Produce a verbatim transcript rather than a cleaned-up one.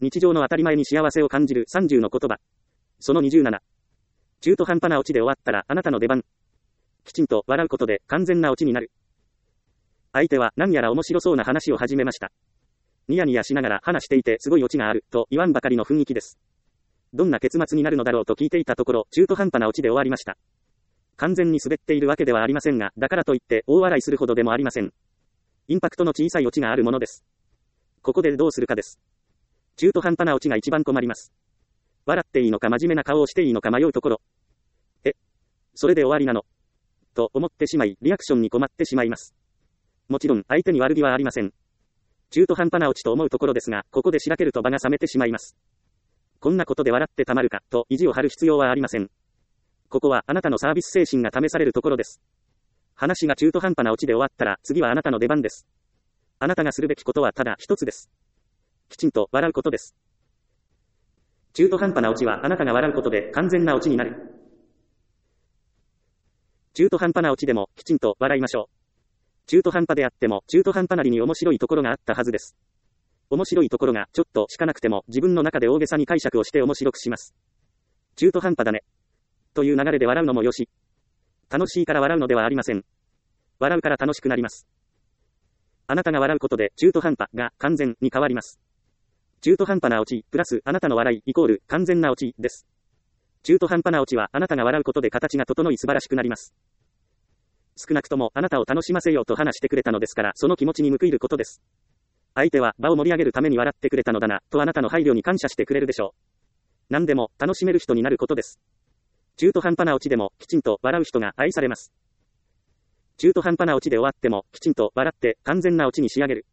日常の当たり前に幸せを感じるさんじゅうの言葉。そのにじゅうなな。中途半端なオチで終わったらあなたの出番。きちんと笑うことで完全なオチになる。相手は何やら面白そうな話を始めました。ニヤニヤしながら話していてすごいオチがあると言わんばかりの雰囲気です。どんな結末になるのだろうと聞いていたところ、中途半端なオチで終わりました。完全に滑っているわけではありませんが、だからといって大笑いするほどでもありません。インパクトの小さいオチがあるものです。ここでどうするかです。中途半端なオチが一番困ります。笑っていいのか真面目な顔をしていいのか迷うところ。え、それで終わりなのと思ってしまい、リアクションに困ってしまいます。もちろん相手に悪気はありません。中途半端なオチと思うところですが、ここでしらけると場が冷めてしまいます。こんなことで笑ってたまるかと意地を張る必要はありません。ここはあなたのサービス精神が試されるところです。話が中途半端なオチで終わったら次はあなたの出番です。あなたがするべきことはただ一つです。きちんと笑うことです。中途半端なオチはあなたが笑うことで完全なオチになる。中途半端なオチでもきちんと笑いましょう。中途半端であっても中途半端なりに面白いところがあったはずです。面白いところがちょっとしかなくても自分の中で大げさに解釈をして面白くします。中途半端だね。という流れで笑うのもよし。楽しいから笑うのではありません。笑うから楽しくなります。あなたが笑うことで中途半端が完全に変わります。中途半端なオチプラスあなたの笑いイコール完全なオチです。中途半端なオチはあなたが笑うことで形が整い素晴らしくなります。少なくともあなたを楽しませようと話してくれたのですから、その気持ちに報いることです。相手は場を盛り上げるために笑ってくれたのだなとあなたの配慮に感謝してくれるでしょう。何でも楽しめる人になることです。中途半端なオチでもきちんと笑う人が愛されます。中途半端なオチで終わってもきちんと笑って完全なオチに仕上げる。